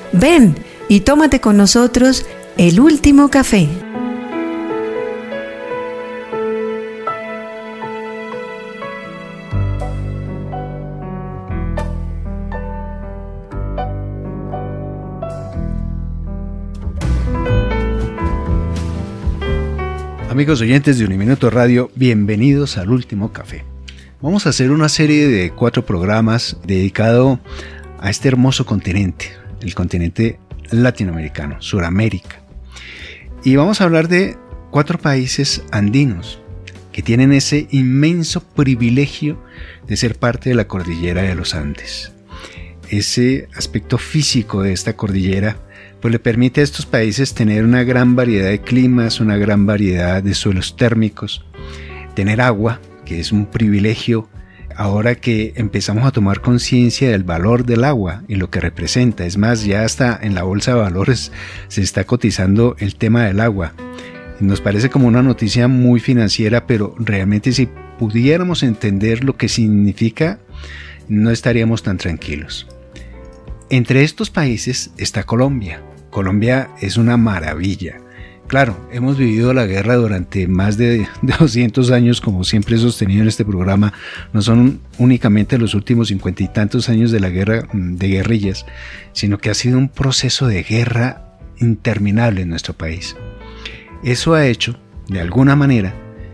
Ven y tómate con nosotros el último café. Amigos oyentes de Uniminuto Radio, bienvenidos al Último Café. Vamos a hacer una serie de 4 programas dedicado a este hermoso continente, el continente latinoamericano, Suramérica. Y vamos a hablar de 4 países andinos que tienen ese inmenso privilegio de ser parte de la cordillera de los Andes. Ese aspecto físico de esta cordillera pues le permite a estos países tener una gran variedad de climas, una gran variedad de suelos térmicos, tener agua, que es un privilegio ahora que empezamos a tomar conciencia del valor del agua y lo que representa. Es más, ya hasta en la bolsa de valores se está cotizando el tema del agua. Nos parece como una noticia muy financiera, pero realmente si pudiéramos entender lo que significa, no estaríamos tan tranquilos. Entre estos países está Colombia. Colombia es una maravilla. Claro, hemos vivido la guerra durante más de 200 años, como siempre he sostenido en este programa. No son únicamente los últimos 50 y tantos años de la guerra de guerrillas, sino que ha sido un proceso de guerra interminable en nuestro país. Eso ha hecho, de alguna manera,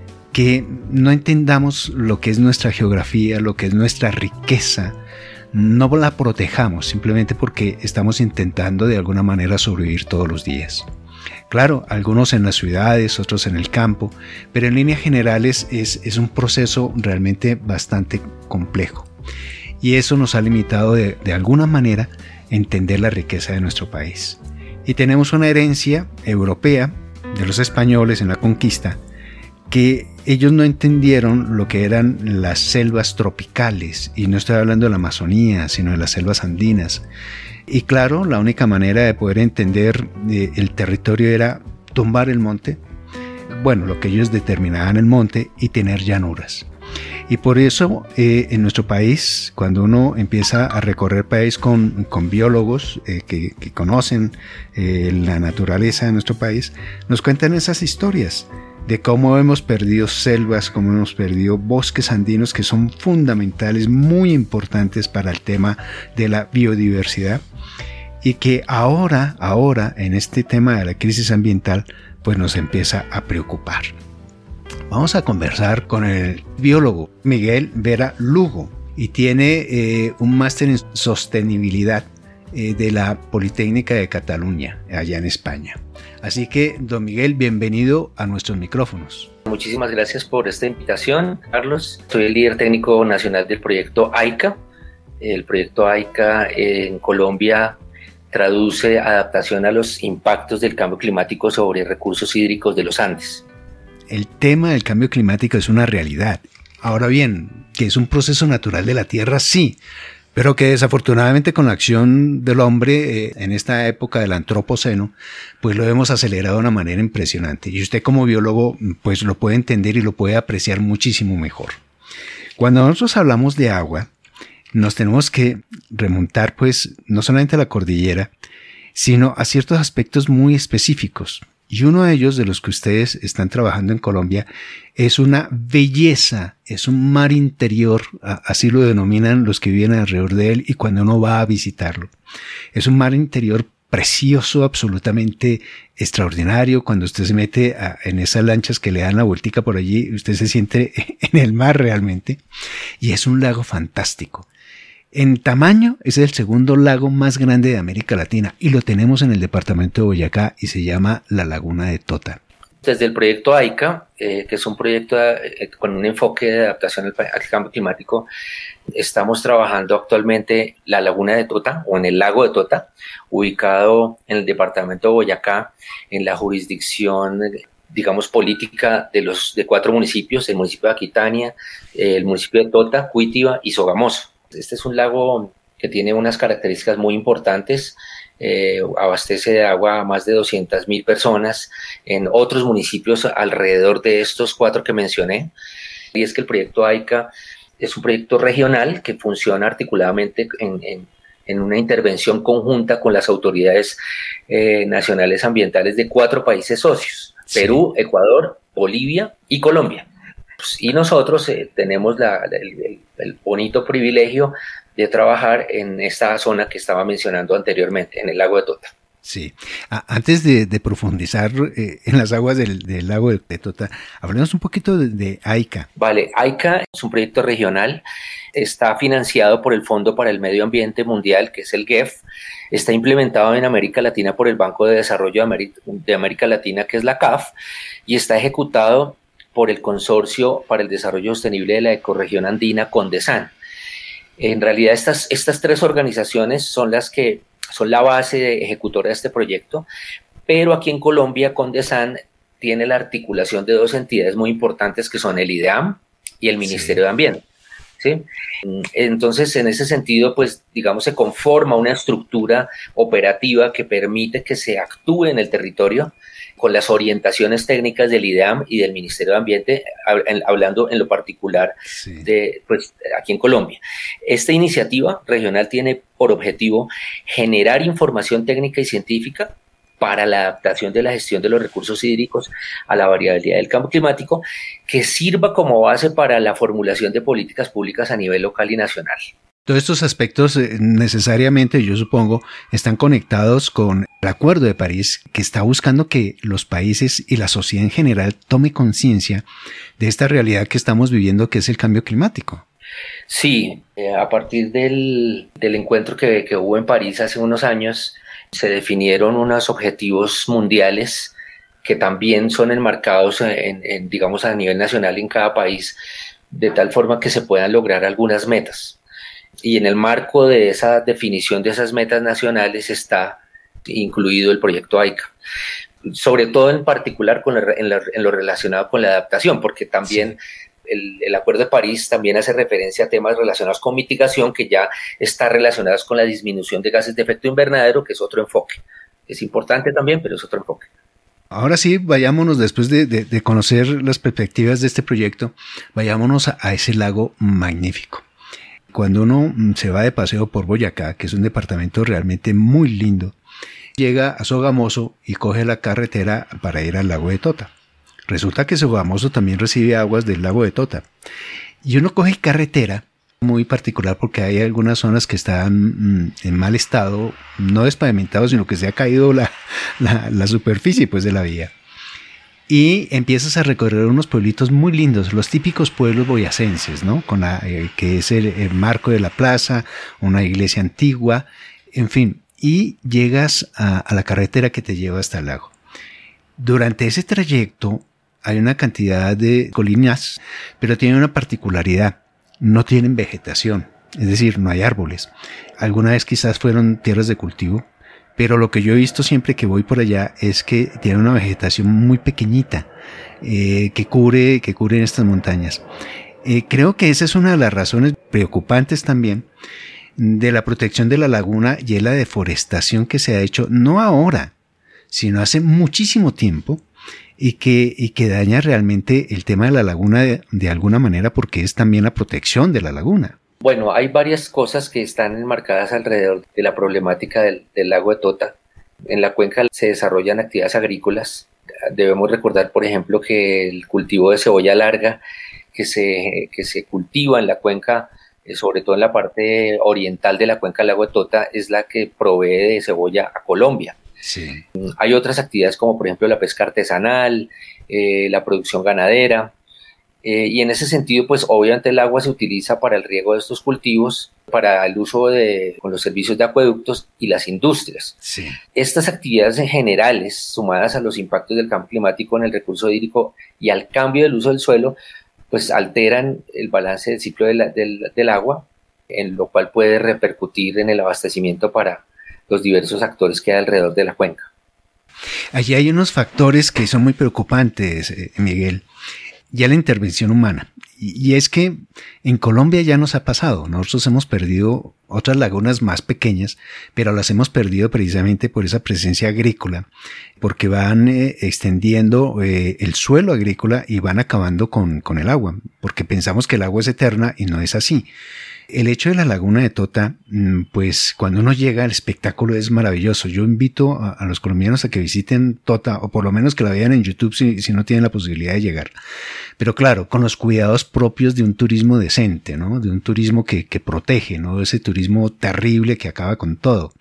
que no entendamos lo que es nuestra geografía, lo que es nuestra riqueza, no la protejamos simplemente porque estamos intentando de alguna manera sobrevivir todos los días. Claro, algunos en las ciudades, otros en el campo, pero en líneas generales es un proceso realmente bastante complejo. Y eso nos ha limitado de alguna manera a entender la riqueza de nuestro país. Y tenemos una herencia europea de los españoles en la conquista, que ellos no entendieron lo que eran las selvas tropicales, y no estoy hablando de la Amazonía, sino de las selvas andinas. Y claro, la única manera de poder entender el territorio era tumbar el monte, bueno, lo que ellos determinaban el monte, y tener llanuras. Y por eso en nuestro país, cuando uno empieza a recorrer país con biólogos que conocen la naturaleza de nuestro país, nos cuentan esas historias de cómo hemos perdido selvas, cómo hemos perdido bosques andinos que son fundamentales, muy importantes para el tema de la biodiversidad, y que ahora en este tema de la crisis ambiental pues nos empieza a preocupar. Vamos a conversar con el biólogo Miguel Vera Lugo, y tiene un máster en sostenibilidad de la Politécnica de Cataluña, allá en España. Así que, don Miguel, bienvenido a nuestros micrófonos. Muchísimas gracias por esta invitación, Carlos. Soy el líder técnico nacional del proyecto AICA. El proyecto AICA en Colombia traduce adaptación a los impactos del cambio climático sobre recursos hídricos de los Andes. El tema del cambio climático es una realidad. Ahora bien, que es un proceso natural de la Tierra, sí, pero que desafortunadamente con la acción del hombre en esta época del antropoceno, pues lo hemos acelerado de una manera impresionante. Y usted como biólogo pues lo puede entender y lo puede apreciar muchísimo mejor. Cuando nosotros hablamos de agua, nos tenemos que remontar pues no solamente a la cordillera, sino a ciertos aspectos muy específicos. Y uno de ellos, de los que ustedes están trabajando en Colombia, es una belleza, es un mar interior, así lo denominan los que viven alrededor de él y cuando uno va a visitarlo. Es un mar interior precioso, absolutamente extraordinario. Cuando usted se mete en esas lanchas que le dan la vueltica por allí, usted se siente en el mar realmente. Y es un lago fantástico. En tamaño es el segundo lago más grande de América Latina y lo tenemos en el departamento de Boyacá y se llama la Laguna de Tota. Desde el proyecto AICA, que es un proyecto con un enfoque de adaptación al cambio climático, estamos trabajando actualmente la Laguna de Tota o en el lago de Tota, ubicado en el departamento de Boyacá, en la jurisdicción digamos política de 4 municipios, el municipio de Aquitania, el municipio de Tota, Cuitiba y Sogamoso. Este es un lago que tiene unas características muy importantes, abastece de agua a más de 200.000 personas en otros municipios alrededor de estos 4 que mencioné, y es que el proyecto AICA es un proyecto regional que funciona articuladamente en una intervención conjunta con las autoridades nacionales ambientales de 4 países socios, sí. Perú, Ecuador, Bolivia y Colombia. Y nosotros tenemos el bonito privilegio de trabajar en esta zona que estaba mencionando anteriormente, en el lago de Tota. Sí. Antes de profundizar en las aguas del lago de Tota, hablemos un poquito de AICA. Vale, AICA es un proyecto regional, está financiado por el Fondo para el Medio Ambiente Mundial, que es el GEF, está implementado en América Latina por el Banco de Desarrollo de América Latina, que es la CAF, y está ejecutado por el Consorcio para el Desarrollo Sostenible de la Ecorregión Andina, CONDESAN. En realidad estas 3 organizaciones son la base ejecutora de este proyecto, pero aquí en Colombia CONDESAN tiene la articulación de 2 entidades muy importantes que son el IDEAM y el Ministerio de Ambiente. ¿Sí? Entonces, en ese sentido, pues, digamos, se conforma una estructura operativa que permite que se actúe en el territorio con las orientaciones técnicas del IDEAM y del Ministerio de Ambiente, hablando en lo particular pues, aquí en Colombia. Esta iniciativa regional tiene por objetivo generar información técnica y científica para la adaptación de la gestión de los recursos hídricos a la variabilidad del cambio climático, que sirva como base para la formulación de políticas públicas a nivel local y nacional. Todos estos aspectos necesariamente, yo supongo, están conectados con el Acuerdo de París, que está buscando que los países y la sociedad en general tome conciencia de esta realidad que estamos viviendo, que es el cambio climático. Sí, a partir del encuentro que hubo en París hace unos años, se definieron unos objetivos mundiales que también son enmarcados digamos, a nivel nacional en cada país, de tal forma que se puedan lograr algunas metas. Y en el marco de esa definición de esas metas nacionales está incluido el proyecto AICA, sobre todo en particular en lo relacionado con la adaptación, porque también el Acuerdo de París también hace referencia a temas relacionados con mitigación, que ya está relacionados con la disminución de gases de efecto invernadero, que es otro enfoque. Es importante también, pero es otro enfoque. Ahora sí, vayámonos, después de conocer las perspectivas de este proyecto, vayámonos a ese lago magnífico. Cuando uno se va de paseo por Boyacá, que es un departamento realmente muy lindo, llega a Sogamoso y coge la carretera para ir al lago de Tota. Resulta que Sogamoso también recibe aguas del lago de Tota. Y uno coge carretera muy particular porque hay algunas zonas que están en mal estado, no despavimentado, sino que se ha caído la superficie pues, de la vía. Y empiezas a recorrer unos pueblitos muy lindos, los típicos pueblos boyacenses, ¿no? Con que es el marco de la plaza, una iglesia antigua, en fin. Y llegas a la carretera que te lleva hasta el lago. Durante ese trayecto hay una cantidad de colinas, pero tienen una particularidad. No tienen vegetación, es decir, no hay árboles. Alguna vez quizás fueron tierras de cultivo, pero lo que yo he visto siempre que voy por allá es que tiene una vegetación muy pequeñita que cubre estas montañas. Creo que esa es una de las razones preocupantes también de la protección de la laguna y la deforestación que se ha hecho, no ahora, sino hace muchísimo tiempo, y que daña realmente el tema de la laguna de alguna manera, porque es también la protección de la laguna. Bueno, hay varias cosas que están enmarcadas alrededor de la problemática del lago de Tota. En la cuenca se desarrollan actividades agrícolas. Debemos recordar, por ejemplo, que el cultivo de cebolla larga que se cultiva en la cuenca, sobre todo en la parte oriental de la cuenca del lago de Tota, es la que provee de cebolla a Colombia. Sí. Hay otras actividades como, por ejemplo, la pesca artesanal, la producción ganadera. Y en ese sentido, pues obviamente el agua se utiliza para el riego de estos cultivos, para el uso con los servicios de acueductos y las industrias. Sí. Estas actividades generales, sumadas a los impactos del cambio climático en el recurso hídrico y al cambio del uso del suelo, pues alteran el balance del ciclo del agua, en lo cual puede repercutir en el abastecimiento para los diversos actores que hay alrededor de la cuenca. Allí hay unos factores que son muy preocupantes, Miguel. Ya la intervención humana, Y es que en Colombia ya nos ha pasado. Nosotros hemos perdido otras lagunas más pequeñas, pero las hemos perdido precisamente por esa presencia agrícola, porque van extendiendo el suelo agrícola y van acabando con el agua, porque pensamos que el agua es eterna y no es así. El hecho de la laguna de Tota, pues cuando uno llega, el espectáculo es maravilloso. Yo invito a los colombianos a que visiten Tota, o por lo menos que la vean en YouTube si no tienen la posibilidad de llegar. Pero claro, con los cuidados propios de un turismo decente, ¿no? De un turismo que protege, ¿no? Ese turismo terrible que acaba con todo.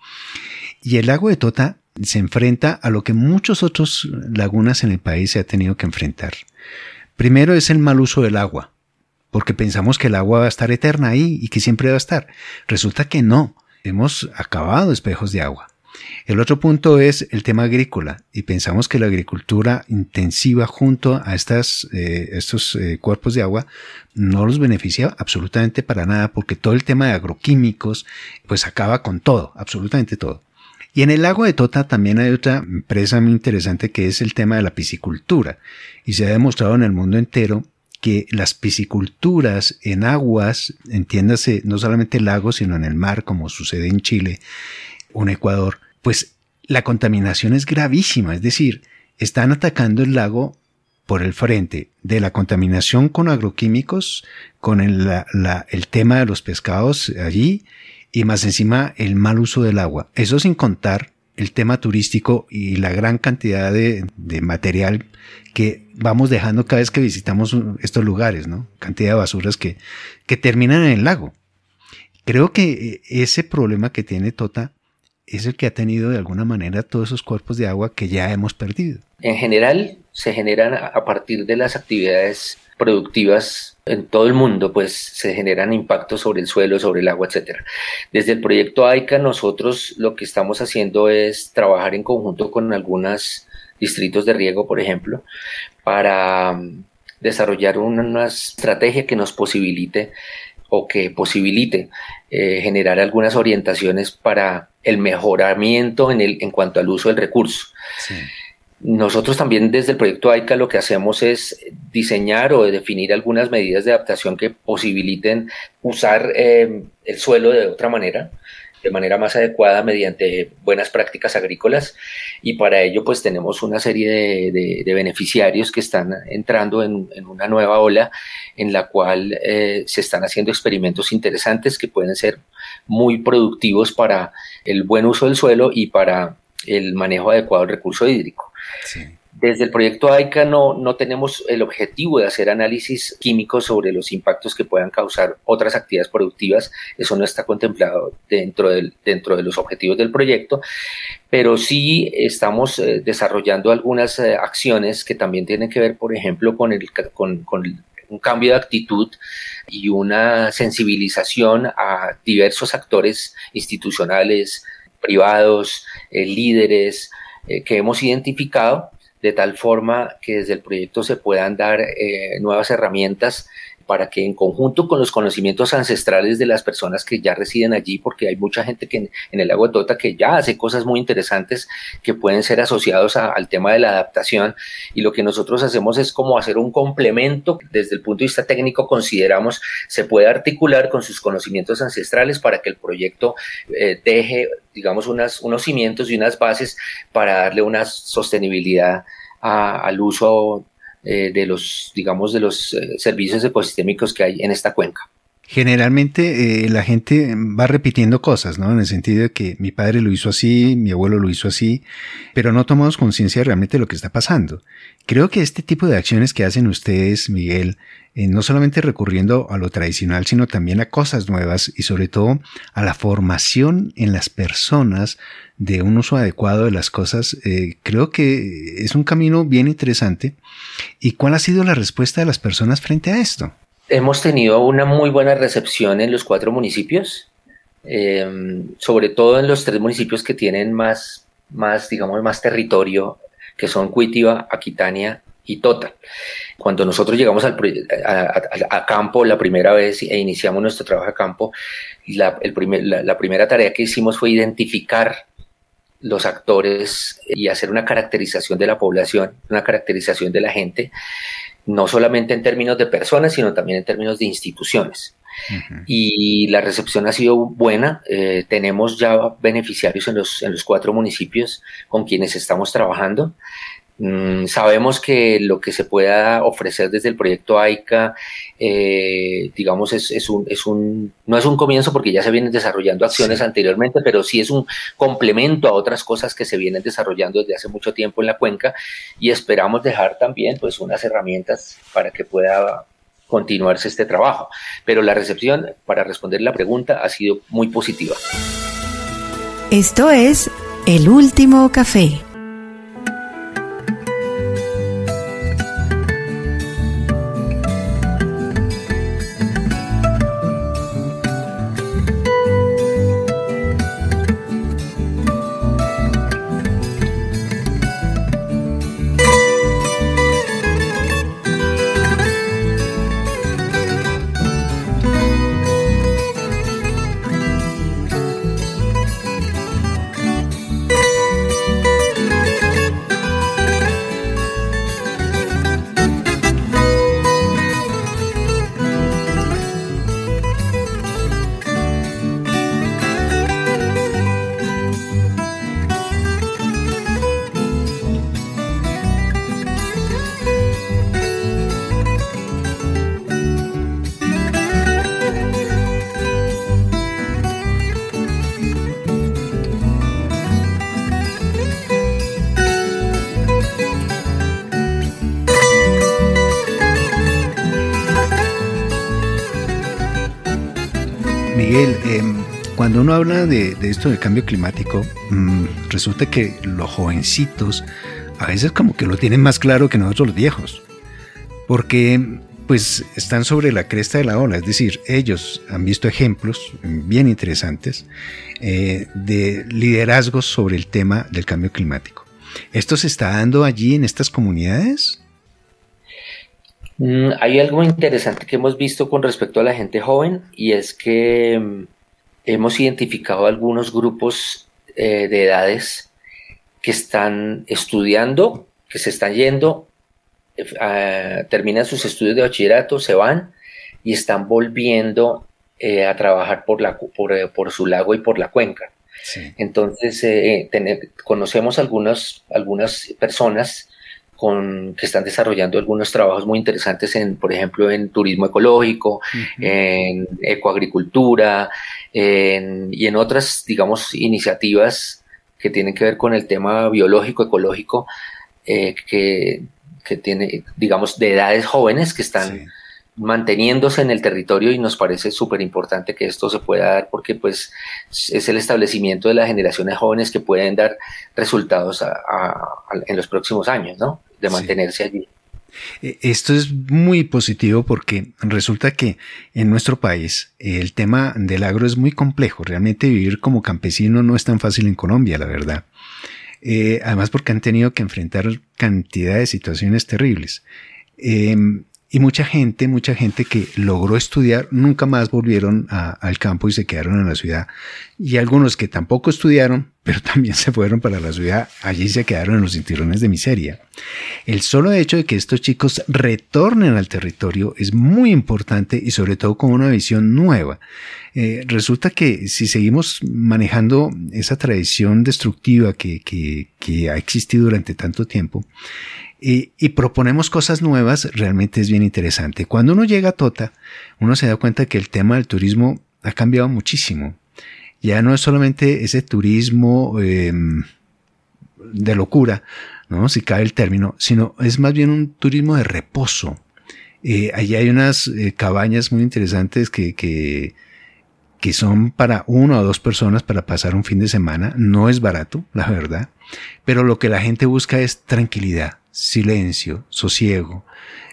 Y el lago de Tota se enfrenta a lo que muchos otros lagunas en el país se ha tenido que enfrentar. Primero es el mal uso del agua, porque pensamos que el agua va a estar eterna ahí y que siempre va a estar. Resulta que no, hemos acabado espejos de agua. El otro punto es el tema agrícola, y pensamos que la agricultura intensiva junto a estos cuerpos de agua no los beneficia absolutamente para nada, porque todo el tema de agroquímicos pues acaba con todo, absolutamente todo. Y en el lago de Tota también hay otra empresa muy interesante, que es el tema de la piscicultura, y se ha demostrado en el mundo entero que las pisciculturas en aguas, entiéndase no solamente lagos, sino en el mar, como sucede en Chile o en Ecuador, pues la contaminación es gravísima. Es decir, están atacando el lago por el frente de la contaminación con agroquímicos, con el tema de los pescados allí, y más encima el mal uso del agua. Eso sin contar el tema turístico y la gran cantidad de material que vamos dejando cada vez que visitamos estos lugares, ¿no? Cantidad de basuras que terminan en el lago. Creo que ese problema que tiene Tota es el que ha tenido de alguna manera todos esos cuerpos de agua que ya hemos perdido. En general, se generan a partir de las actividades productivas en todo el mundo, pues se generan impactos sobre el suelo, sobre el agua, etcétera. Desde el proyecto AICA, nosotros lo que estamos haciendo es trabajar en conjunto con algunos distritos de riego, por ejemplo, para desarrollar una estrategia que nos posibilite generar algunas orientaciones para el mejoramiento en cuanto al uso del recurso. Sí. Nosotros también desde el proyecto AICA lo que hacemos es diseñar o definir algunas medidas de adaptación que posibiliten usar el suelo de otra manera, de manera más adecuada mediante buenas prácticas agrícolas, y para ello pues tenemos una serie de beneficiarios que están entrando en una nueva ola en la cual se están haciendo experimentos interesantes que pueden ser muy productivos para el buen uso del suelo y para el manejo adecuado del recurso hídrico. Sí. Desde el proyecto AICA no tenemos el objetivo de hacer análisis químicos sobre los impactos que puedan causar otras actividades productivas. Eso no está contemplado dentro de los objetivos del proyecto, pero sí estamos desarrollando algunas acciones que también tienen que ver, por ejemplo, con un cambio de actitud y una sensibilización a diversos actores institucionales, privados, líderes que hemos identificado, de tal forma que desde el proyecto se puedan dar nuevas herramientas para que en conjunto con los conocimientos ancestrales de las personas que ya residen allí, porque hay mucha gente que en el lago de Tota que ya hace cosas muy interesantes que pueden ser asociados al tema de la adaptación, y lo que nosotros hacemos es como hacer un complemento desde el punto de vista técnico. Consideramos se puede articular con sus conocimientos ancestrales para que el proyecto deje, digamos, unos cimientos y unas bases para darle una sostenibilidad al uso de los servicios ecosistémicos que hay en esta cuenca. Generalmente la gente va repitiendo cosas, ¿no? En el sentido de que mi padre lo hizo así, mi abuelo lo hizo así, pero no tomamos conciencia realmente de lo que está pasando. Creo que este tipo de acciones que hacen ustedes, Miguel, no solamente recurriendo a lo tradicional, sino también a cosas nuevas y sobre todo a la formación en las personas de un uso adecuado de las cosas, creo que es un camino bien interesante. ¿Y cuál ha sido la respuesta de las personas frente a esto? Hemos tenido una muy buena recepción en los 4 municipios, sobre todo en los 3 municipios que tienen más territorio, que son Cuitiba, Aquitania y Tota. Cuando nosotros llegamos a campo la primera vez e iniciamos nuestro trabajo a campo, la primera tarea que hicimos fue identificar los actores y hacer una caracterización de la población, una caracterización de la gente, no solamente en términos de personas, sino también en términos de instituciones. Y la recepción ha sido buena. Tenemos ya beneficiarios en los 4 municipios con quienes estamos trabajando. Sabemos que lo que se pueda ofrecer desde el proyecto AICA, digamos, no es un comienzo porque ya se vienen desarrollando acciones anteriormente, pero sí es un complemento a otras cosas que se vienen desarrollando desde hace mucho tiempo en la cuenca, y esperamos dejar también pues unas herramientas para que pueda continuarse este trabajo. Pero la recepción, para responder la pregunta, ha sido muy positiva. Esto es El Último Café. Miguel, cuando uno habla de esto del cambio climático, resulta que los jovencitos a veces como que lo tienen más claro que nosotros los viejos, porque pues están sobre la cresta de la ola, es decir, ellos han visto ejemplos bien interesantes de liderazgos sobre el tema del cambio climático. ¿Esto se está dando allí en estas comunidades? Hay algo interesante que hemos visto con respecto a la gente joven, y es que hemos identificado algunos grupos de edades que están estudiando, que se están yendo, terminan sus estudios de bachillerato, se van y están volviendo a trabajar por su lago y por la cuenca. Sí. Entonces, conocemos algunas personas que están desarrollando algunos trabajos muy interesantes por ejemplo, en turismo ecológico, en ecoagricultura, y en otras, digamos, iniciativas que tienen que ver con el tema biológico, ecológico, que tiene, digamos, de edades jóvenes que están manteniéndose en el territorio, y nos parece súper importante que esto se pueda dar porque pues es el establecimiento de las generaciones jóvenes que pueden dar resultados en los próximos años, ¿no? De mantenerse allí. Esto es muy positivo porque resulta que en nuestro país el tema del agro es muy complejo. Realmente vivir como campesino no es tan fácil en Colombia, la verdad. Además porque han tenido que enfrentar cantidad de situaciones terribles. Y mucha gente que logró estudiar nunca más volvieron al campo y se quedaron en la ciudad. Y algunos que tampoco estudiaron, pero también se fueron para la ciudad, allí se quedaron en los cinturones de miseria. El solo hecho de que estos chicos retornen al territorio es muy importante, y sobre todo con una visión nueva. Resulta que si seguimos manejando esa tradición destructiva que ha existido durante tanto tiempo, y proponemos cosas nuevas, realmente es bien interesante. Cuando uno llega a Tota, uno se da cuenta que el tema del turismo ha cambiado muchísimo. Ya no es solamente ese turismo de locura, ¿no? Si cabe el término, sino es más bien un turismo de reposo. Allí hay unas cabañas muy interesantes que son para 1 o 2 personas para pasar un fin de semana. No es barato, la verdad, pero lo que la gente busca es tranquilidad, silencio, sosiego.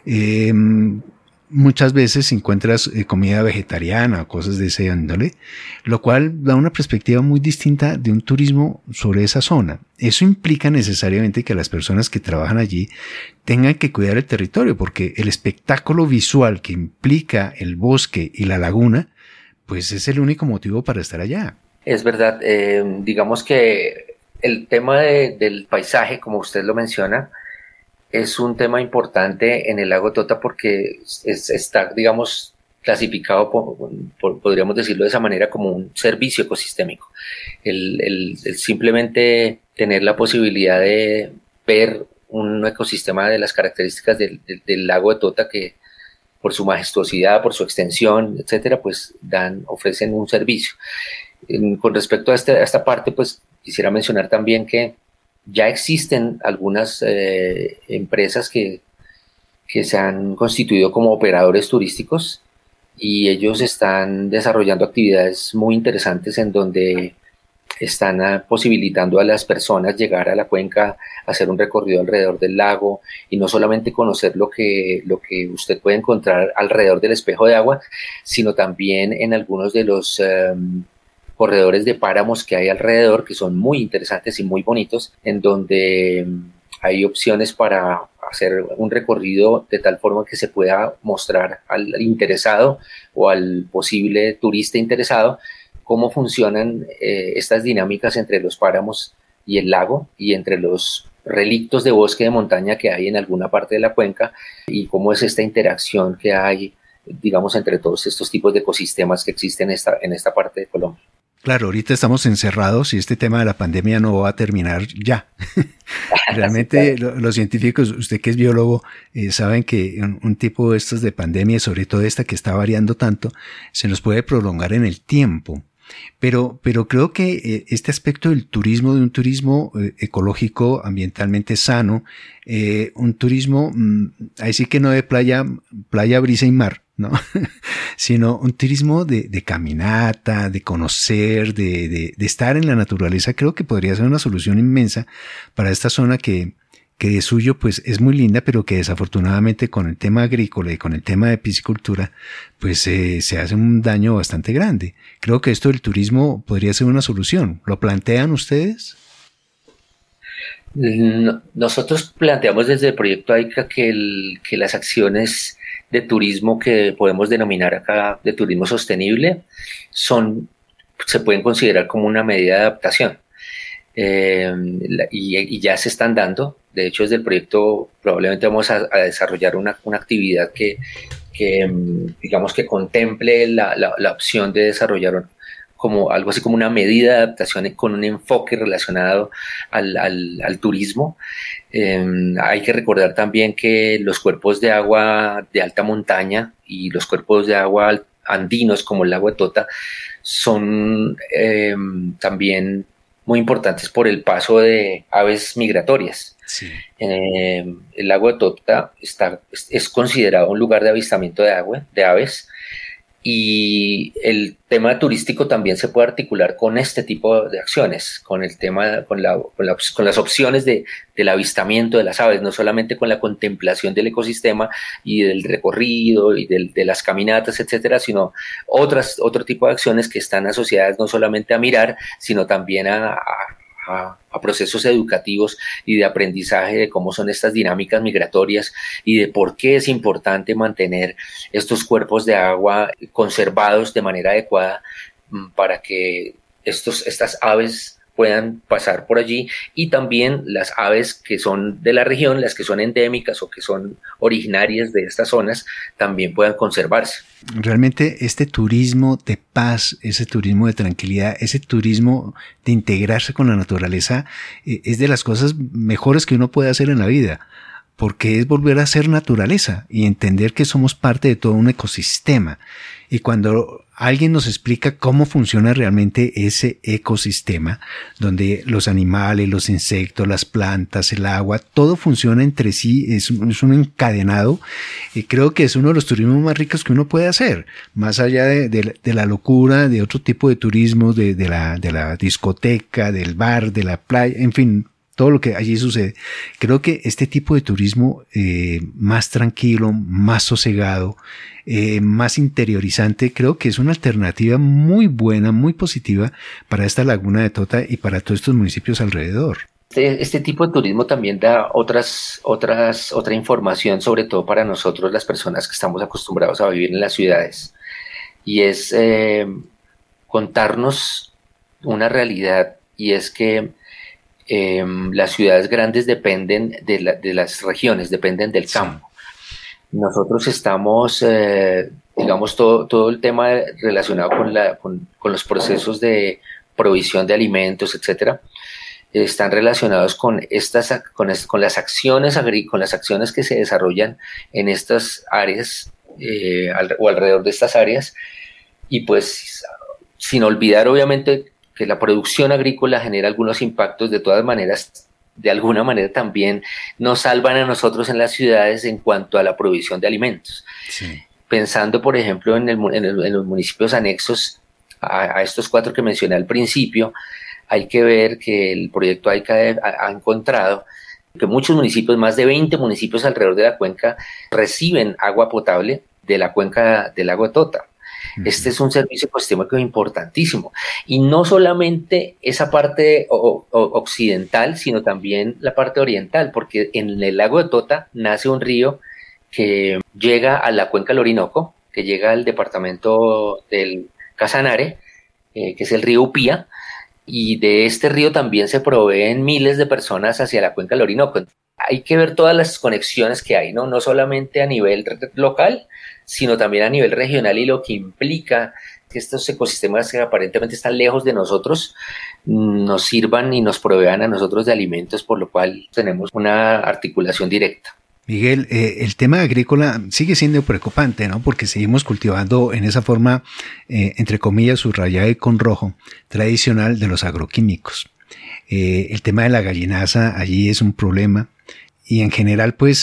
Muchas veces encuentras comida vegetariana o cosas de ese índole, lo cual da una perspectiva muy distinta de un turismo sobre esa zona. Eso implica necesariamente que las personas que trabajan allí tengan que cuidar el territorio, porque el espectáculo visual que implica el bosque y la laguna, pues es el único motivo para estar allá. Es verdad, digamos que el tema del paisaje, como usted lo menciona, es un tema importante en el lago Tota porque está, digamos, clasificado, podríamos decirlo de esa manera, como un servicio ecosistémico. El simplemente tener la posibilidad de ver un ecosistema de las características del lago de Tota, que por su majestuosidad, por su extensión, etcétera, pues ofrecen un servicio. Con respecto a esta parte, pues quisiera mencionar también que ya existen algunas empresas que se han constituido como operadores turísticos y ellos están desarrollando actividades muy interesantes en donde están posibilitando a las personas llegar a la cuenca, hacer un recorrido alrededor del lago y no solamente conocer lo que usted puede encontrar alrededor del espejo de agua, sino también en algunos de los corredores de páramos que hay alrededor, que son muy interesantes y muy bonitos, en donde hay opciones para hacer un recorrido de tal forma que se pueda mostrar al interesado o al posible turista interesado cómo funcionan estas dinámicas entre los páramos y el lago y entre los relictos de bosque de montaña que hay en alguna parte de la cuenca y cómo es esta interacción que hay, digamos, entre todos estos tipos de ecosistemas que existen en esta parte de Colombia. Claro, ahorita estamos encerrados y este tema de la pandemia no va a terminar ya. Realmente los científicos, usted que es biólogo, saben que un tipo de estos de pandemia, sobre todo esta que está variando tanto, se nos puede prolongar en el tiempo. Pero creo que este aspecto del turismo, de un turismo ecológico, ambientalmente sano, un turismo, ahí sí que no de playa, brisa y mar, ¿no? Sino un turismo de caminata, de conocer, de estar en la naturaleza, creo que podría ser una solución inmensa para esta zona que de suyo pues es muy linda, pero que desafortunadamente con el tema agrícola y con el tema de piscicultura pues se hace un daño bastante grande. Creo que esto del turismo podría ser una solución. ¿Lo plantean ustedes? Nosotros planteamos desde el proyecto AICA que las acciones de turismo que podemos denominar acá de turismo sostenible se pueden considerar como una medida de adaptación. Y ya se están dando. De hecho, desde el proyecto probablemente vamos a desarrollar una actividad que digamos que contemple la opción de desarrollar como algo así como una medida de adaptación con un enfoque relacionado al turismo. Hay que recordar también que los cuerpos de agua de alta montaña y los cuerpos de agua andinos como el lago de Tota son también muy importantes por el paso de aves migratorias. Sí. El lago de Tota es considerado un lugar de avistamiento de aves, y el tema turístico también se puede articular con este tipo de acciones, con el tema, con las opciones del avistamiento de las aves, no solamente con la contemplación del ecosistema y del recorrido y de las caminatas, etcétera, sino otro tipo de acciones que están asociadas no solamente a mirar, sino también a procesos educativos y de aprendizaje de cómo son estas dinámicas migratorias y de por qué es importante mantener estos cuerpos de agua conservados de manera adecuada para que estas aves puedan pasar por allí, y también las aves que son de la región, las que son endémicas o que son originarias de estas zonas, también puedan conservarse. Realmente este turismo de paz, ese turismo de tranquilidad, ese turismo de integrarse con la naturaleza es de las cosas mejores que uno puede hacer en la vida, porque es volver a ser naturaleza y entender que somos parte de todo un ecosistema. Y cuando alguien nos explica cómo funciona realmente ese ecosistema, donde los animales, los insectos, las plantas, el agua, todo funciona entre sí, es un encadenado, y creo que es uno de los turismos más ricos que uno puede hacer, más allá de la locura, de otro tipo de turismo, de la discoteca, del bar, de la playa, en fin, todo lo que allí sucede. Creo que este tipo de turismo más tranquilo, más sosegado, más interiorizante, creo que es una alternativa muy buena, muy positiva para esta laguna de Tota y para todos estos municipios alrededor. Este tipo de turismo también da otra información, sobre todo para nosotros, las personas que estamos acostumbrados a vivir en las ciudades, y es contarnos una realidad, y es que las ciudades grandes dependen de las regiones, dependen del campo. Nosotros estamos, digamos, todo el tema relacionado con los procesos de provisión de alimentos, etcétera, están relacionados con las acciones que se desarrollan en estas áreas o alrededor de estas áreas, y pues sin olvidar obviamente que la producción agrícola genera algunos impactos. De todas maneras, de alguna manera también nos salvan a nosotros en las ciudades en cuanto a la provisión de alimentos. Sí. Pensando, por ejemplo, en los municipios anexos a estos 4 que mencioné al principio, hay que ver que el proyecto AICA ha encontrado que muchos municipios, más de 20 municipios alrededor de la cuenca, reciben agua potable de la cuenca del lago de Tota. Este es un servicio ecosistémico importantísimo, y no solamente esa parte occidental, sino también la parte oriental, porque en el lago de Tota nace un río que llega a la cuenca del Orinoco, que llega al departamento del Casanare, que es el río Upía, y de este río también se proveen miles de personas hacia la cuenca del Orinoco. Hay que ver todas las conexiones que hay, no solamente a nivel local, sino también a nivel regional, y lo que implica que estos ecosistemas que aparentemente están lejos de nosotros nos sirvan y nos provean a nosotros de alimentos, por lo cual tenemos una articulación directa. Miguel, el tema agrícola sigue siendo preocupante, ¿no? Porque seguimos cultivando en esa forma, entre comillas, subrayada y con rojo, tradicional de los agroquímicos. El tema de la gallinaza allí es un problema. Y en general, pues,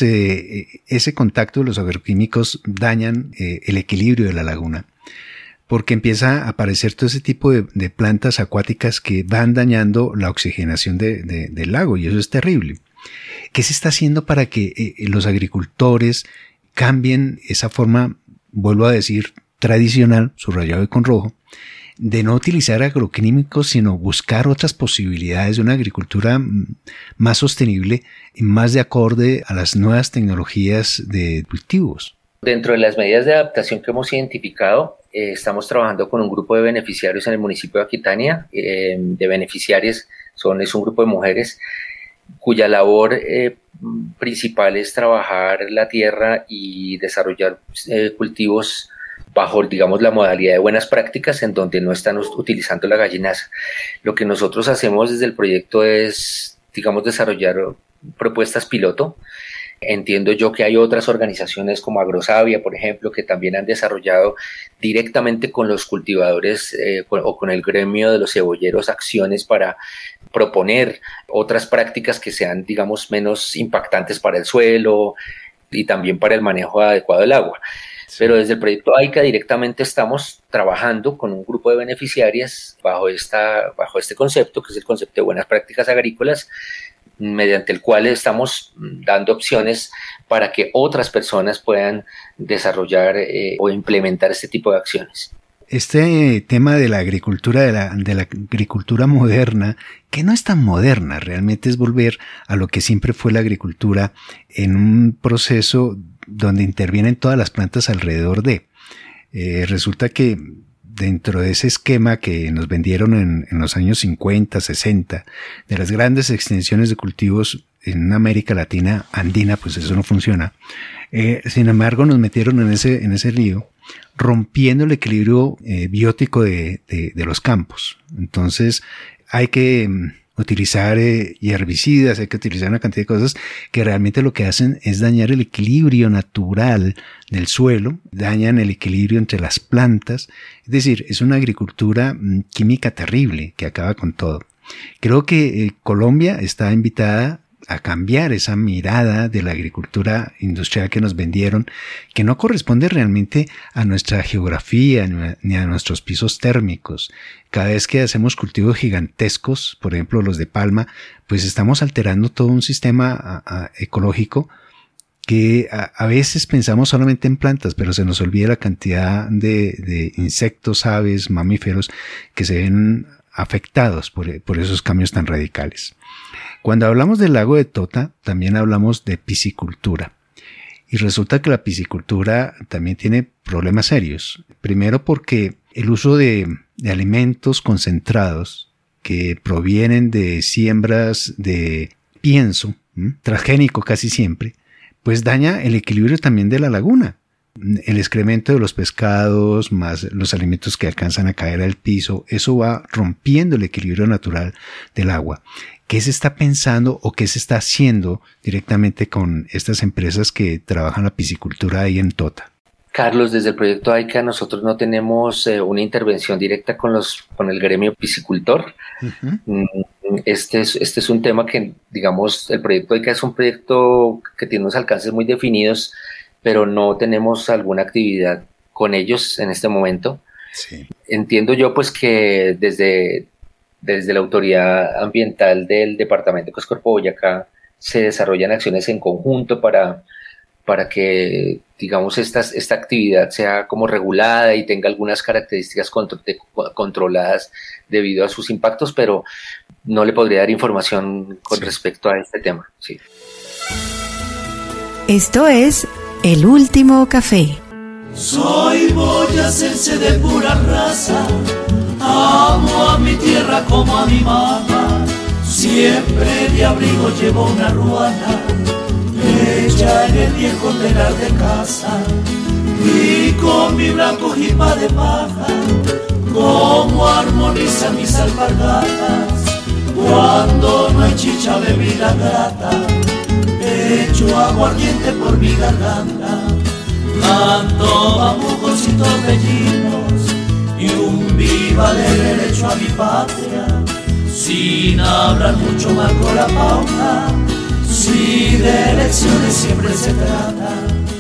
ese contacto de los agroquímicos dañan el equilibrio de la laguna, porque empieza a aparecer todo ese tipo de plantas acuáticas que van dañando la oxigenación del lago, y eso es terrible. ¿Qué se está haciendo para que los agricultores cambien esa forma, vuelvo a decir, tradicional, subrayado y con rojo, de no utilizar agroquímicos, sino buscar otras posibilidades de una agricultura más sostenible y más de acorde a las nuevas tecnologías de cultivos? Dentro de las medidas de adaptación que hemos identificado, estamos trabajando con un grupo de beneficiarios en el municipio de Aquitania. De beneficiarias es un grupo de mujeres cuya labor principal es trabajar la tierra y desarrollar cultivos bajo, digamos, la modalidad de buenas prácticas, en donde no están utilizando la gallinaza. Lo que nosotros hacemos desde el proyecto es, digamos, desarrollar propuestas piloto. Entiendo yo que hay otras organizaciones como Agrosavia, por ejemplo, que también han desarrollado directamente con los cultivadores o con el gremio de los cebolleros acciones para proponer otras prácticas que sean, digamos, menos impactantes para el suelo y también para el manejo adecuado del agua. Pero desde el proyecto AICA directamente estamos trabajando con un grupo de beneficiarias bajo este concepto, que es el concepto de buenas prácticas agrícolas, mediante el cual estamos dando opciones para que otras personas puedan desarrollar o implementar este tipo de acciones. Este tema de la agricultura, de la agricultura moderna, que no es tan moderna, realmente es volver a lo que siempre fue la agricultura en un proceso donde intervienen todas las plantas alrededor de. Resulta que dentro de ese esquema que nos vendieron en los años 50, 60, de las grandes extensiones de cultivos en América Latina andina, pues eso no funciona. Sin embargo, nos metieron en ese río, rompiendo el equilibrio biótico de los campos. Entonces, hay que utilizar herbicidas, hay que utilizar una cantidad de cosas que realmente lo que hacen es dañar el equilibrio natural del suelo, dañan el equilibrio entre las plantas. Es decir, es una agricultura química terrible que acaba con todo. Creo que Colombia está invitada a cambiar esa mirada de la agricultura industrial que nos vendieron, que no corresponde realmente a nuestra geografía ni a nuestros pisos térmicos. Cada vez que hacemos cultivos gigantescos, por ejemplo los de palma, pues estamos alterando todo un sistema ecológico que a veces pensamos solamente en plantas, pero se nos olvida la cantidad de insectos, aves, mamíferos que se ven afectados por esos cambios tan radicales. Cuando hablamos del lago de Tota, también hablamos de piscicultura. Y resulta que la piscicultura también tiene problemas serios. Primero porque el uso de alimentos concentrados que provienen de siembras de pienso, transgénico casi siempre, pues daña el equilibrio también de la laguna. El excremento de los pescados, más los alimentos que alcanzan a caer al piso, eso va rompiendo el equilibrio natural del agua. ¿Qué se está pensando o qué se está haciendo directamente con estas empresas que trabajan la piscicultura ahí en Tota? Carlos, desde el proyecto AICA nosotros no tenemos una intervención directa con el gremio piscicultor. Este es un tema que, digamos, el proyecto AICA es un proyecto que tiene unos alcances muy definidos, pero no tenemos alguna actividad con ellos en este momento. Sí. Entiendo yo pues que desde la autoridad ambiental del departamento de Coscorpo, Boyacá, se desarrollan acciones en conjunto para que, digamos, esta actividad sea como regulada y tenga algunas características controladas debido a sus impactos, pero no le podría dar información con respecto a este tema. Sí. Esto es El Último Café. Soy boyacense de pura raza, amo a mi tierra como a mi mamá, siempre de abrigo llevo una ruana, hecha en el viejo telar de casa, y con mi blanco jipa de paja, como armonizan mis alpargatas, cuando no hay chicha bebida grata, echo aguardiente por mi garganta, canto bambucos y torbellinos, y un viva de derecho a mi patria, sin hablar mucho marco la pauta, si de elecciones siempre se trata.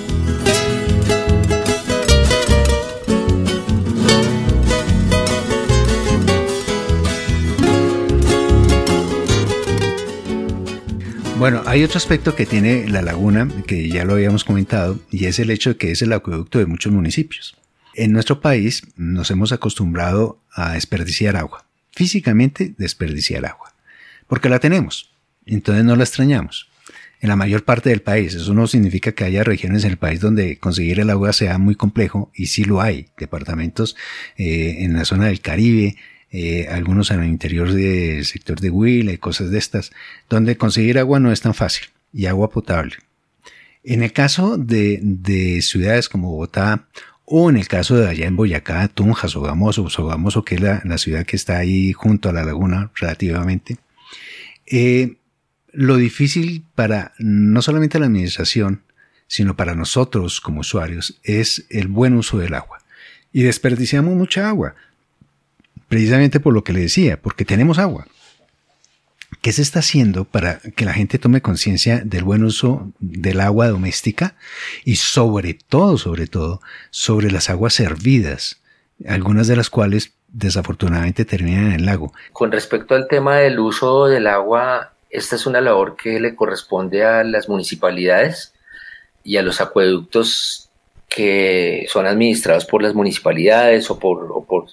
Bueno, hay otro aspecto que tiene la laguna, que ya lo habíamos comentado, y es el hecho de que es el acueducto de muchos municipios. En nuestro país nos hemos acostumbrado a desperdiciar agua, físicamente desperdiciar agua, porque la tenemos, entonces no la extrañamos. En la mayor parte del país, eso no significa que haya regiones en el país donde conseguir el agua sea muy complejo, y sí lo hay, departamentos en la zona del Caribe, algunos en el interior del sector de Huila y cosas de estas, donde conseguir agua no es tan fácil, y agua potable. En el caso de ciudades como Bogotá, o en el caso de allá en Boyacá, Tunja, Sogamoso, que es la ciudad que está ahí junto a la laguna relativamente, lo difícil para no solamente la administración, sino para nosotros como usuarios, es el buen uso del agua. Y desperdiciamos mucha agua, precisamente por lo que le decía, porque tenemos agua. ¿Qué se está haciendo para que la gente tome conciencia del buen uso del agua doméstica y sobre todo, sobre las aguas hervidas, algunas de las cuales desafortunadamente terminan en el lago? Con respecto al tema del uso del agua, esta es una labor que le corresponde a las municipalidades y a los acueductos que son administrados por las municipalidades o por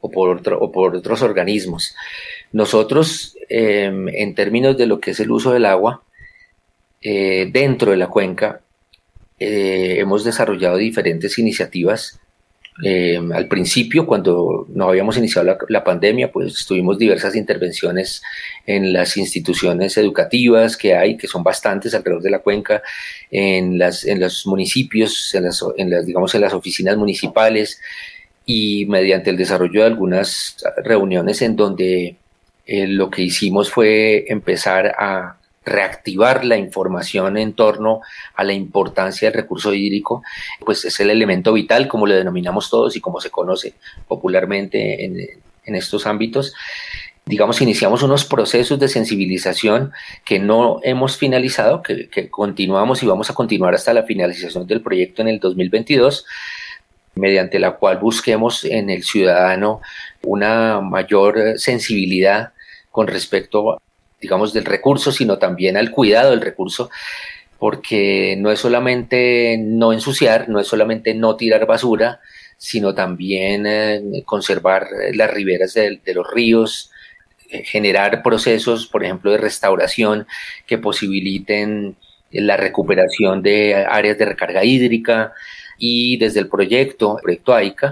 otros organismos. Nosotros, en términos de lo que es el uso del agua, dentro de la cuenca, hemos desarrollado diferentes iniciativas. Al principio, cuando no habíamos iniciado la pandemia, pues tuvimos diversas intervenciones en las instituciones educativas que son bastantes alrededor de la cuenca, en los municipios, en las oficinas municipales, y mediante el desarrollo de algunas reuniones en donde lo que hicimos fue empezar a reactivar la información en torno a la importancia del recurso hídrico, pues es el elemento vital, como lo denominamos todos y como se conoce popularmente en estos ámbitos. Digamos, iniciamos unos procesos de sensibilización que no hemos finalizado, que continuamos y vamos a continuar hasta la finalización del proyecto en el 2022, mediante la cual busquemos en el ciudadano una mayor sensibilidad con respecto, digamos, del recurso, sino también al cuidado del recurso, porque no es solamente no ensuciar, no es solamente no tirar basura, sino también conservar las riberas de los ríos, generar procesos, por ejemplo, de restauración que posibiliten la recuperación de áreas de recarga hídrica. Y desde el proyecto AICA,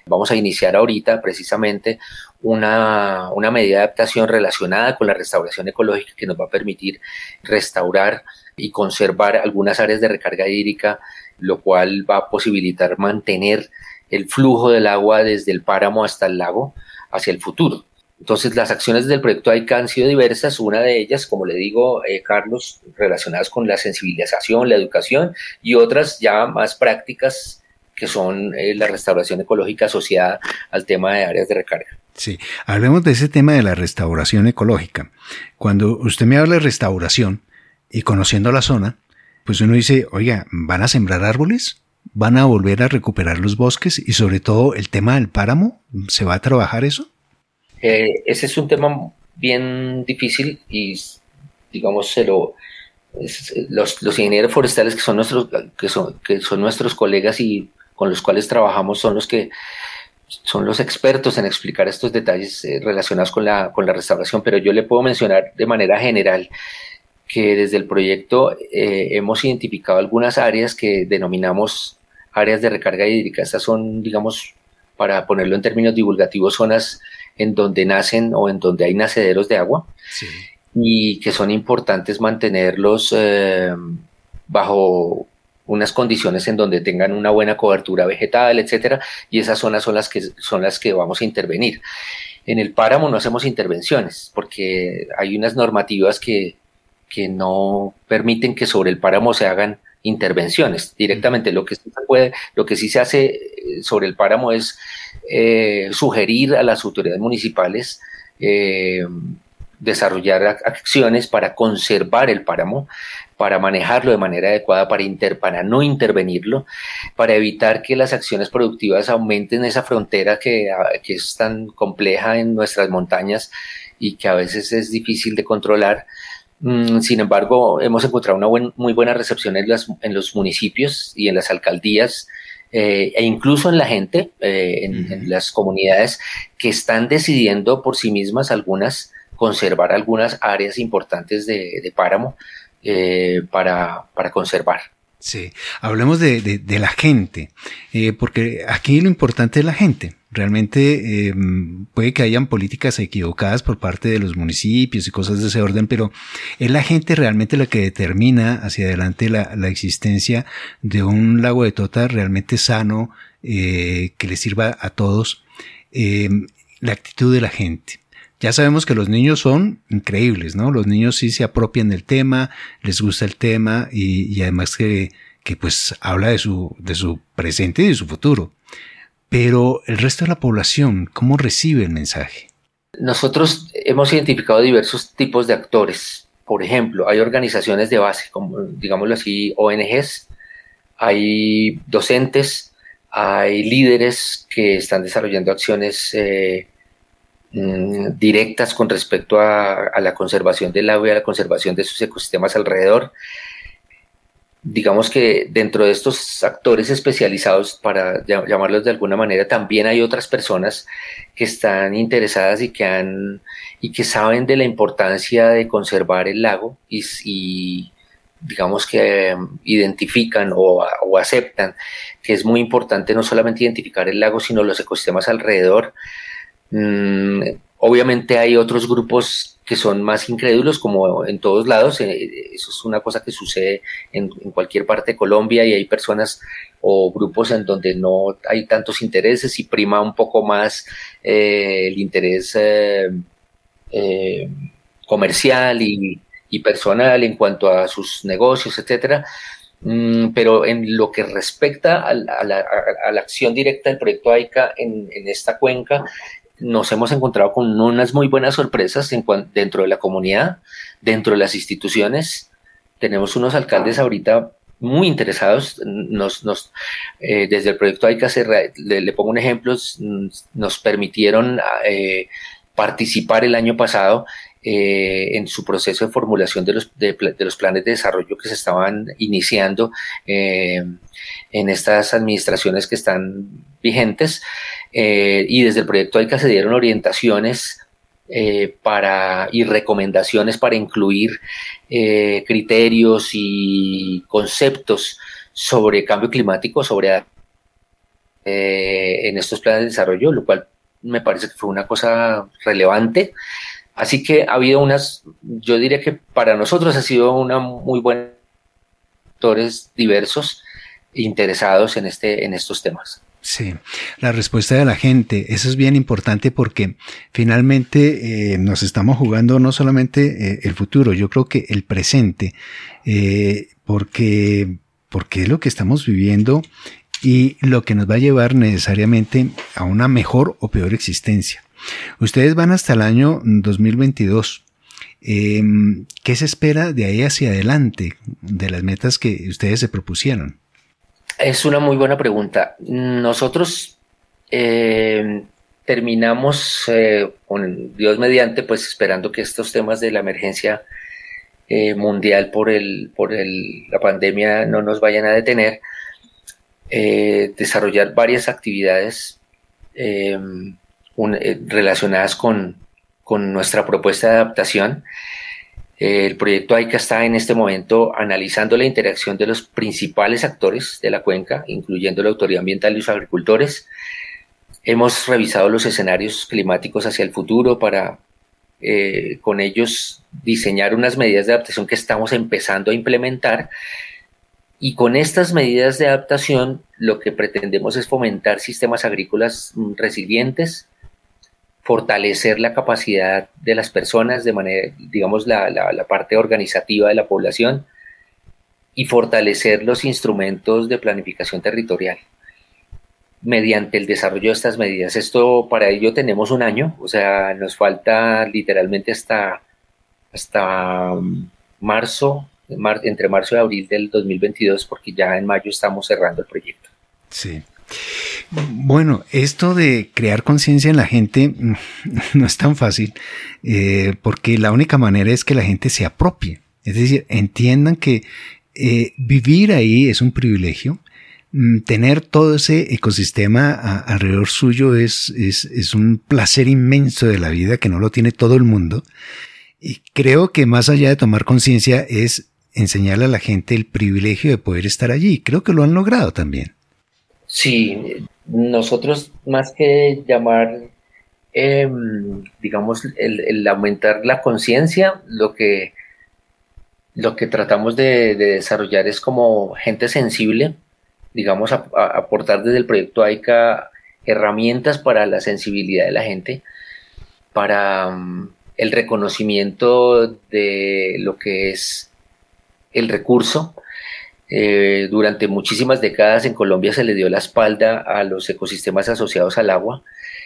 Vamos a iniciar ahorita precisamente una medida de adaptación relacionada con la restauración ecológica que nos va a permitir restaurar y conservar algunas áreas de recarga hídrica, lo cual va a posibilitar mantener el flujo del agua desde el páramo hasta el lago hacia el futuro. Entonces, las acciones del proyecto AICA han sido diversas. Una de ellas, como le digo, Carlos, relacionadas con la sensibilización, la educación, y otras ya más prácticas, que son la restauración ecológica asociada al tema de áreas de recarga. Sí, hablemos de ese tema de la restauración ecológica. Cuando usted me habla de restauración y conociendo la zona, pues uno dice, oiga, ¿van a sembrar árboles? ¿Van a volver a recuperar los bosques? Y sobre todo el tema del páramo, ¿se va a trabajar eso? Ese es un tema bien difícil y, digamos, los ingenieros forestales que son nuestros colegas y con los cuales trabajamos son los expertos en explicar estos detalles relacionados con la restauración, pero yo le puedo mencionar de manera general que desde el proyecto hemos identificado algunas áreas que denominamos áreas de recarga hídrica. Estas son, digamos, para ponerlo en términos divulgativos, zonas en donde nacen o en donde hay nacederos de agua, sí, y que son importantes mantenerlos bajo unas condiciones en donde tengan una buena cobertura vegetal, etcétera, y esas zonas son las que vamos a intervenir. En el páramo no hacemos intervenciones porque hay unas normativas que no permiten que sobre el páramo se hagan intervenciones directamente. Lo que sí se hace sobre el páramo es sugerir a las autoridades municipales desarrollar acciones para conservar el páramo, para manejarlo de manera adecuada, para no intervenirlo, para evitar que las acciones productivas aumenten esa frontera que es tan compleja en nuestras montañas y que a veces es difícil de controlar. Sin embargo, hemos encontrado una muy buena recepción en los municipios y en las alcaldías, e incluso en la gente, en las comunidades que están decidiendo por sí mismas conservar algunas áreas importantes de páramo para conservar. Sí, hablemos de la gente, porque aquí lo importante es la gente. Realmente puede que hayan políticas equivocadas por parte de los municipios y cosas de ese orden, pero es la gente realmente la que determina hacia adelante la existencia de un lago de Tota realmente sano, que le sirva a todos, la actitud de la gente. Ya sabemos que los niños son increíbles, ¿no? Los niños sí se apropian del tema, les gusta el tema y además que pues habla de su presente y de su futuro. Pero el resto de la población, ¿cómo recibe el mensaje? Nosotros hemos identificado diversos tipos de actores. Por ejemplo, hay organizaciones de base, como digámoslo así, ONGs, hay docentes, hay líderes que están desarrollando acciones directas con respecto a la conservación del agua y a la conservación de sus ecosistemas alrededor. Digamos que dentro de estos actores especializados, para llamarlos de alguna manera, también hay otras personas que están interesadas y que saben de la importancia de conservar el lago y digamos que identifican o aceptan que es muy importante no solamente identificar el lago, sino los ecosistemas alrededor. Obviamente hay otros grupos que son más incrédulos, como en todos lados. Eso es una cosa que sucede en cualquier parte de Colombia, y hay personas o grupos en donde no hay tantos intereses y prima un poco más el interés comercial y personal en cuanto a sus negocios, etcétera. Pero en lo que respecta a la acción directa del proyecto AICA en esta cuenca, nos hemos encontrado con unas muy buenas sorpresas dentro de la comunidad, dentro de las instituciones. Tenemos unos alcaldes ahorita muy interesados. Desde el proyecto AICA, le pongo un ejemplo, nos permitieron participar el año pasado en su proceso de formulación de los planes de desarrollo que se estaban iniciando en estas administraciones que están vigentes, y desde el proyecto AICA se dieron orientaciones y recomendaciones para incluir criterios y conceptos sobre cambio climático, sobre en estos planes de desarrollo, lo cual me parece que fue una cosa relevante. Así que ha habido yo diría que para nosotros ha sido una muy buena, actores diversos interesados en estos temas. Sí, la respuesta de la gente, eso es bien importante porque finalmente nos estamos jugando no solamente el futuro, yo creo que el presente, porque es lo que estamos viviendo y lo que nos va a llevar necesariamente a una mejor o peor existencia. Ustedes van hasta el año 2022. ¿Qué se espera de ahí hacia adelante, de las metas que ustedes se propusieron? Es una muy buena pregunta. Nosotros terminamos con Dios mediante, pues esperando que estos temas de la emergencia mundial por la pandemia no nos vayan a detener, desarrollar varias actividades relacionadas con nuestra propuesta de adaptación. El proyecto AICA está en este momento analizando la interacción de los principales actores de la cuenca, incluyendo la autoridad ambiental y los agricultores. Hemos revisado los escenarios climáticos hacia el futuro para con ellos diseñar unas medidas de adaptación que estamos empezando a implementar. Y con estas medidas de adaptación lo que pretendemos es fomentar sistemas agrícolas resilientes, fortalecer la capacidad de las personas de manera, digamos, la parte organizativa de la población y fortalecer los instrumentos de planificación territorial mediante el desarrollo de estas medidas. Esto, para ello tenemos un año, o sea, nos falta literalmente hasta marzo, entre marzo y abril del 2022, porque ya en mayo estamos cerrando el proyecto. Sí. Bueno, esto de crear conciencia en la gente no es tan fácil, porque la única manera es que la gente se apropie, es decir, entiendan que vivir ahí es un privilegio, tener todo ese ecosistema alrededor suyo es un placer inmenso de la vida que no lo tiene todo el mundo, y creo que más allá de tomar conciencia es enseñarle a la gente el privilegio de poder estar allí. Creo que lo han logrado también. Sí, nosotros más que llamar, digamos, el aumentar la conciencia, lo que tratamos de desarrollar es como gente sensible, digamos, aportar desde el proyecto AICA herramientas para la sensibilidad de la gente, para el reconocimiento de lo que es el recurso. Durante muchísimas décadas en Colombia se le dio la espalda a los ecosistemas asociados al agua.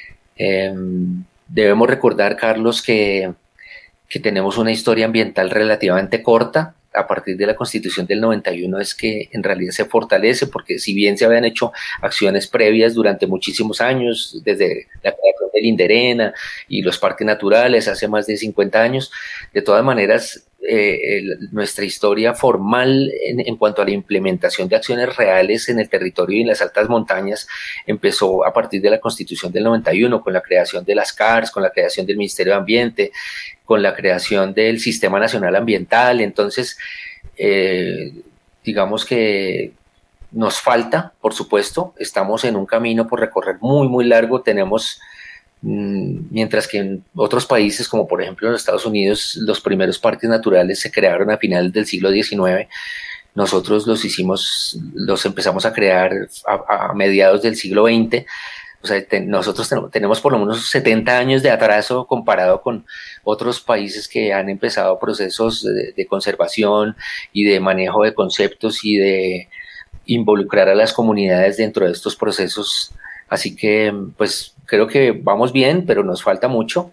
Debemos recordar, Carlos, que tenemos una historia ambiental relativamente corta. A partir de la Constitución del 91 es que en realidad se fortalece, porque si bien se habían hecho acciones previas durante muchísimos años, desde la creación del Inderena y los parques naturales hace más de 50 años, de todas maneras nuestra historia formal en cuanto a la implementación de acciones reales en el territorio y en las altas montañas empezó a partir de la Constitución del 91, con la creación de las CARS, con la creación del Ministerio de Ambiente, con la creación del Sistema Nacional Ambiental. Entonces, digamos que nos falta, por supuesto, estamos en un camino por recorrer muy, muy largo. Tenemos, mientras que en otros países, como por ejemplo en los Estados Unidos, los primeros parques naturales se crearon a finales del siglo XIX, nosotros los empezamos a crear a mediados del siglo XX. O sea, nosotros tenemos por lo menos 70 años de atraso comparado con otros países que han empezado procesos de conservación y de manejo de conceptos y de involucrar a las comunidades dentro de estos procesos. Así que, pues, creo que vamos bien, pero nos falta mucho,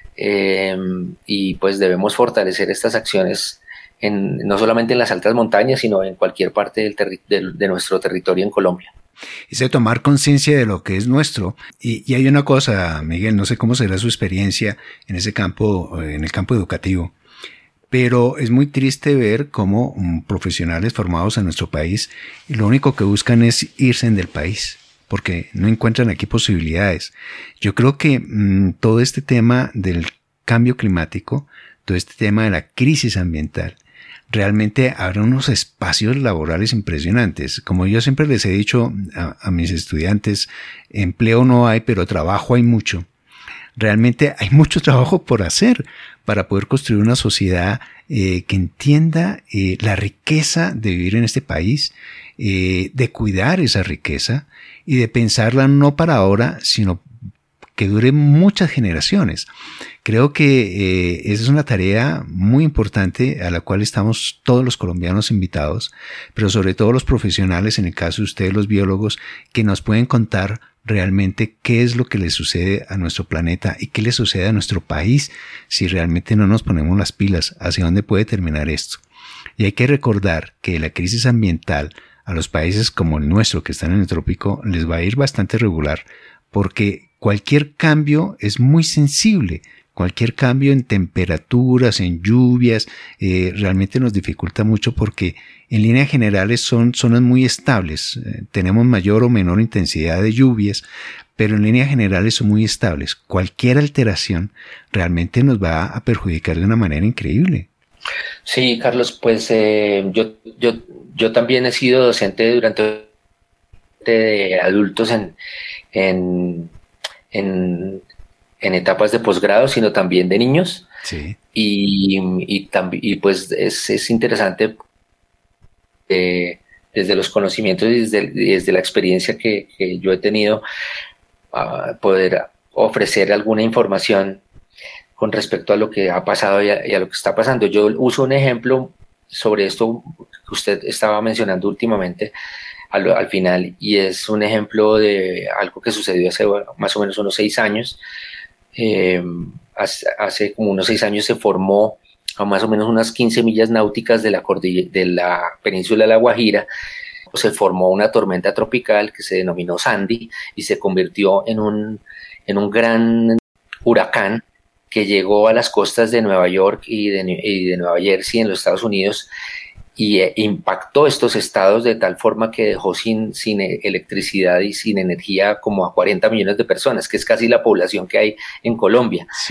y pues debemos fortalecer estas acciones no solamente en las altas montañas, sino en cualquier parte de nuestro territorio en Colombia. Es de tomar conciencia de lo que es nuestro. Y hay una cosa, Miguel, no sé cómo será su experiencia en ese campo, en el campo educativo, pero es muy triste ver cómo profesionales formados en nuestro país lo único que buscan es irse del país, porque no encuentran aquí posibilidades. Yo creo que todo este tema del cambio climático, todo este tema de la crisis ambiental, realmente habrá unos espacios laborales impresionantes. Como yo siempre les he dicho a mis estudiantes, empleo no hay, pero trabajo hay mucho. Realmente hay mucho trabajo por hacer para poder construir una sociedad que entienda la riqueza de vivir en este país, de cuidar esa riqueza y de pensarla no para ahora, sino que dure muchas generaciones. Creo que esa es una tarea muy importante a la cual estamos todos los colombianos invitados, pero sobre todo los profesionales, en el caso de ustedes los biólogos, que nos pueden contar realmente qué es lo que le sucede a nuestro planeta y qué le sucede a nuestro país si realmente no nos ponemos las pilas, hacia dónde puede terminar esto. Y hay que recordar que la crisis ambiental a los países como el nuestro, que están en el trópico, les va a ir bastante regular, porque cualquier cambio es muy sensible. Cualquier cambio en temperaturas, en lluvias, realmente nos dificulta mucho porque en líneas generales son zonas muy estables. Tenemos mayor o menor intensidad de lluvias, pero en líneas generales son muy estables. Cualquier alteración realmente nos va a perjudicar de una manera increíble. Sí, Carlos, pues yo también he sido docente durante de adultos en etapas de posgrado, sino también de niños. Sí. Y pues es interesante desde los conocimientos y desde la experiencia que yo he tenido, poder ofrecer alguna información con respecto a lo que ha pasado y a lo que está pasando. Yo uso un ejemplo sobre esto que usted estaba mencionando últimamente al final, y es un ejemplo de algo que sucedió hace más o menos unos 6 años. Hace como unos 6 años se formó a más o menos unas 15 millas náuticas de la península de La Guajira, se formó una tormenta tropical que se denominó Sandy y se convirtió en un gran huracán que llegó a las costas de Nueva York y de Nueva Jersey en los Estados Unidos, y impactó estos estados de tal forma que dejó sin electricidad y sin energía como a 40 millones de personas, que es casi la población que hay en Colombia. Sí.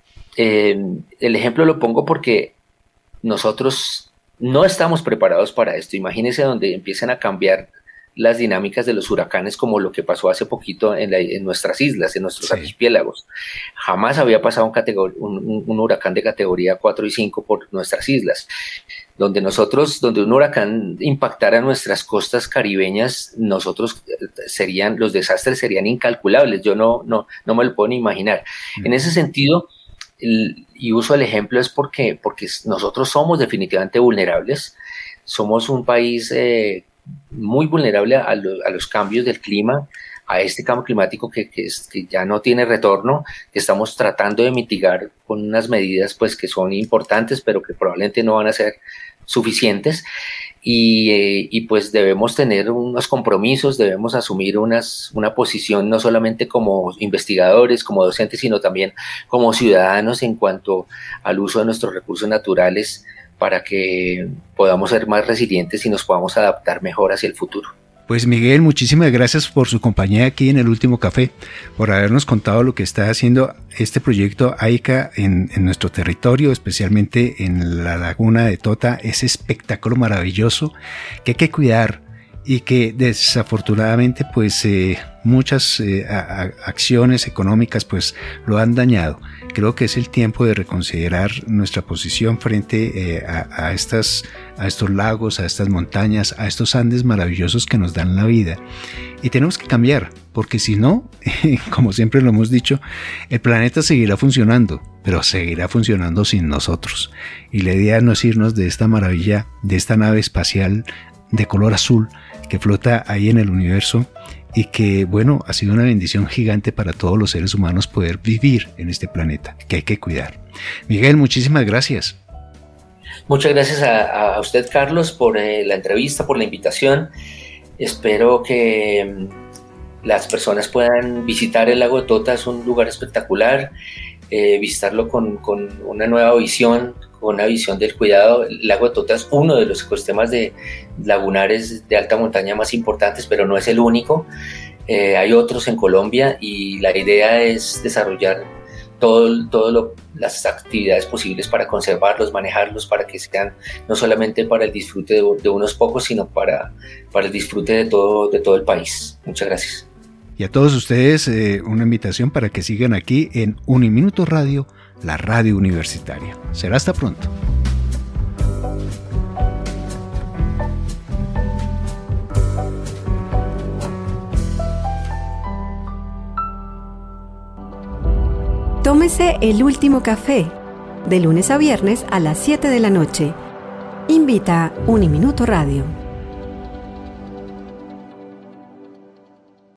El ejemplo lo pongo porque nosotros no estamos preparados para esto. Imagínense donde empiezan a cambiar las dinámicas de los huracanes, como lo que pasó hace poquito en nuestras islas, en nuestros archipiélagos. Jamás había pasado un huracán de categoría 4 y 5 por nuestras islas. Donde un huracán impactara nuestras costas caribeñas, los desastres serían incalculables. Yo no me lo puedo ni imaginar. En ese sentido, y uso el ejemplo es porque nosotros somos definitivamente vulnerables. Somos un país muy vulnerable a los cambios del clima, a este cambio climático que ya no tiene retorno, que estamos tratando de mitigar con unas medidas pues que son importantes, pero que probablemente no van a ser suficientes, y pues debemos tener unos compromisos, debemos asumir una posición no solamente como investigadores, como docentes, sino también como ciudadanos en cuanto al uso de nuestros recursos naturales, para que podamos ser más resilientes y nos podamos adaptar mejor hacia el futuro. Pues Miguel, muchísimas gracias por su compañía aquí en El Último Café, por habernos contado lo que está haciendo este proyecto AICA en nuestro territorio, especialmente en la laguna de Tota, ese espectáculo maravilloso que hay que cuidar y que desafortunadamente pues muchas acciones económicas pues lo han dañado. Creo que es el tiempo de reconsiderar nuestra posición frente a estos lagos, a estas montañas, a estos Andes maravillosos que nos dan la vida. Y tenemos que cambiar, porque si no, como siempre lo hemos dicho, el planeta seguirá funcionando, pero seguirá funcionando sin nosotros. Y la idea no es irnos de esta maravilla, de esta nave espacial de color azul que flota ahí en el universo, y que, bueno, ha sido una bendición gigante para todos los seres humanos poder vivir en este planeta, que hay que cuidar. Miguel, muchísimas gracias. Muchas gracias a usted, Carlos, por la entrevista, por la invitación. Espero que las personas puedan visitar el lago de Tota. Es un lugar espectacular, visitarlo con una nueva visión, con una visión del cuidado. El lago de Tota es uno de los ecosistemas lagunares de alta montaña más importantes, pero no es el único. Hay otros en Colombia, y la idea es desarrollar las actividades posibles para conservarlos, manejarlos, para que sean no solamente para el disfrute de unos pocos, sino para el disfrute de todo el país. Muchas gracias. Y a todos ustedes una invitación para que sigan aquí en Uniminuto Radio, la radio universitaria. Será hasta pronto. Tómese el último café, de lunes a viernes a las 7 de la noche. Invita Uniminuto Radio.